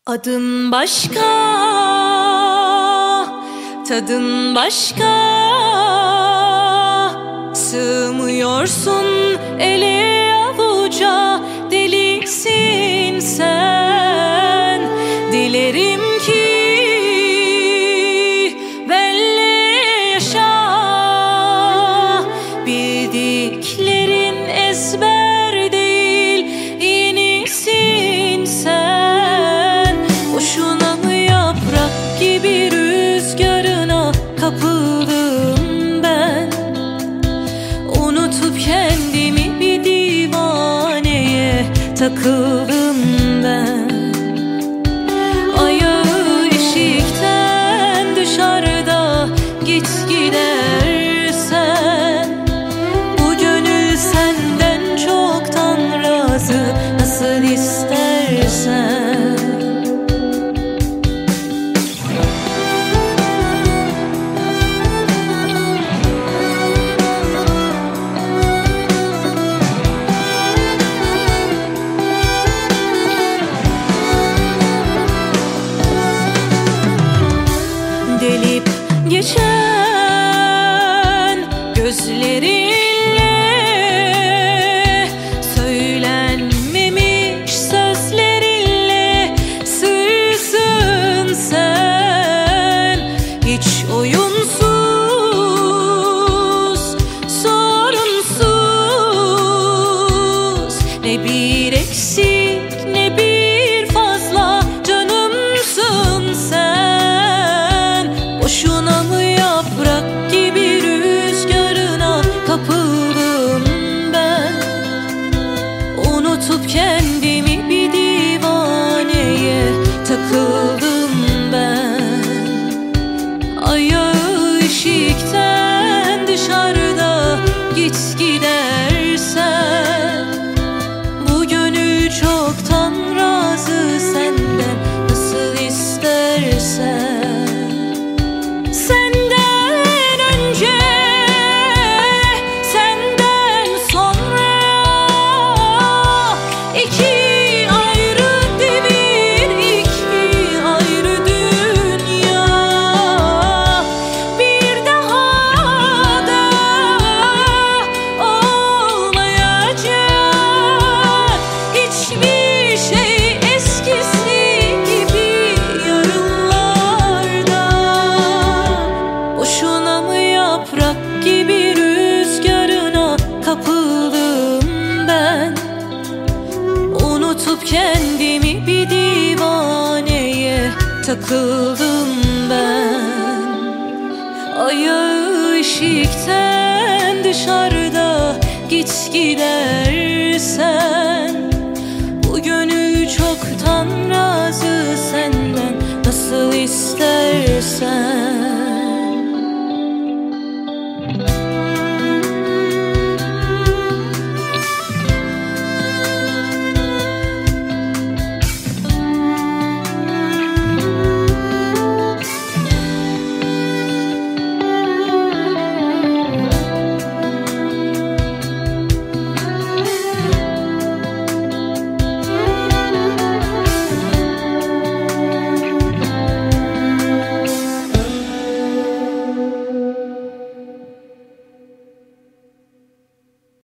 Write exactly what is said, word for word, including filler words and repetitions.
Adın başka, tadın başka. Sığmıyorsun ele avuca, delisin sen. Dilerim ki benle yaşa, bildiklerin ezber değil, yenisin sen. Boşuna mı yaprak gibi rüzgarına kapıldım ben, unutup kendimi bir divaneye takıldım ben. Ayağı eşikten dışarıda, git gidersen. Bu gönül senden çoktan razı, nasıl istersen. Delip geçen gözlerinle, söylenmemiş sözlerinle sığsın sen. Hiç oyunsuz, sorunsuz, ne bir eksik ne bir fazla canımsın sen. Boşuna mı yaprak gibi rüzgarına kapıldım ben, unutup kendimi bir divaneye takıldım ben. Ayağı eşikten dışarıda, git gidersen. Bu gönül çoktan razı senden, nasıl istersen. Senden önce, senden sonra, iki ayrı devir, iki ayrı dünya. Bir daha da olmayacak hiçbir şey eskisi gibi yarınlarda. Boşuna mı yaprak gibi rüzgarına kapıldım ben, unutup kendimi bir divaneye takıldım ben. Ayağı eşikten dışarıda, git gidersen. Bu gönül çoktan razı senden, nasıl istersen.